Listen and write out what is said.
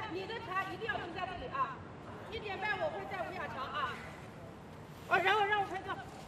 你的茶一定要停在这里啊！1点半我会在吴雅桥啊。然后让我拍照。